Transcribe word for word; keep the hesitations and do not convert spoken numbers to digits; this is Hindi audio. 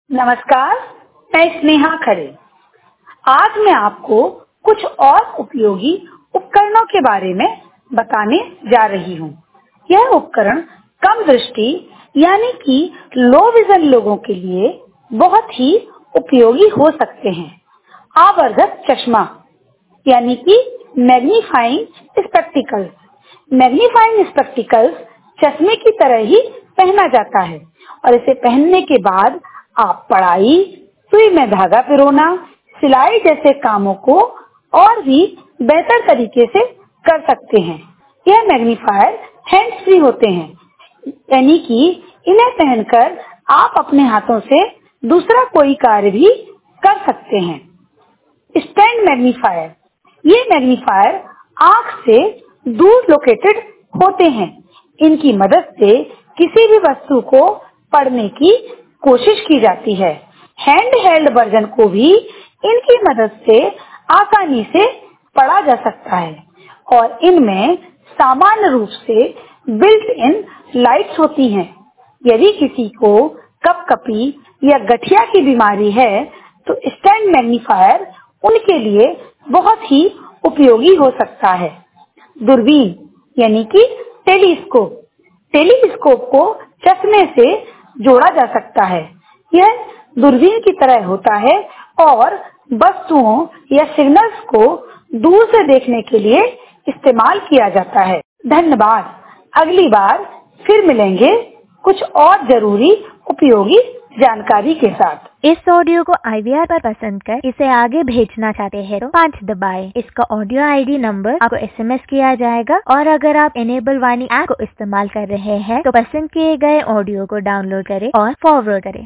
नमस्कार, मैं स्नेहा खरे। आज मैं आपको कुछ और उपयोगी उपकरणों के बारे में बताने जा रही हूँ। यह उपकरण कम दृष्टि यानी कि लो विजन लोगों के लिए बहुत ही उपयोगी हो सकते हैं। आवर्धक चश्मा यानी कि मैग्नीफाइंग स्पेक्टिकल्स। मैग्नीफाइंग स्पेक्टिकल्स चश्मे की तरह ही पहना जाता है और इसे पहनने के बाद आप पढ़ाई, सुई में धागा पिरोना, सिलाई जैसे कामों को और भी बेहतर तरीके से कर सकते हैं। यह मैग्नीफायर हैंड्स फ्री होते हैं, यानी कि इन्हें पहनकर आप अपने हाथों से दूसरा कोई कार्य भी कर सकते हैं। स्टैंड मैग्नीफायर, ये मैग्नीफायर आंख से दूर लोकेटेड होते हैं। इनकी मदद से किसी भी वस्तु को पढ़ने की कोशिश की जाती है। हैंड हेल्ड वर्जन को भी इनकी मदद से आसानी से पढ़ा जा सकता है और इनमें सामान्य रूप से बिल्ट इन लाइट्स होती हैं। यदि किसी को कपकपी या गठिया की बीमारी है तो स्टैंड मैग्नीफायर उनके लिए बहुत ही उपयोगी हो सकता है। दूरबीन यानी कि टेलीस्कोप, टेलीस्कोप को चश्मे से जोड़ा जा सकता है। यह दूरबीन की तरह होता है और वस्तुओं या सिग्नल्स को दूर से देखने के लिए इस्तेमाल किया जाता है। धन्यवाद। अगली बार फिर मिलेंगे कुछ और जरूरी उपयोगी जानकारी के साथ। इस ऑडियो को आई वी आर पर पसंद कर इसे आगे भेजना चाहते हैं तो पाँच दबाएं। इसका ऑडियो आई डी नंबर आपको एस एम एस किया जाएगा और अगर आप एनेबल वाणी ऐप को इस्तेमाल कर रहे हैं तो पसंद किए गए ऑडियो को डाउनलोड करें और फॉरवर्ड करें।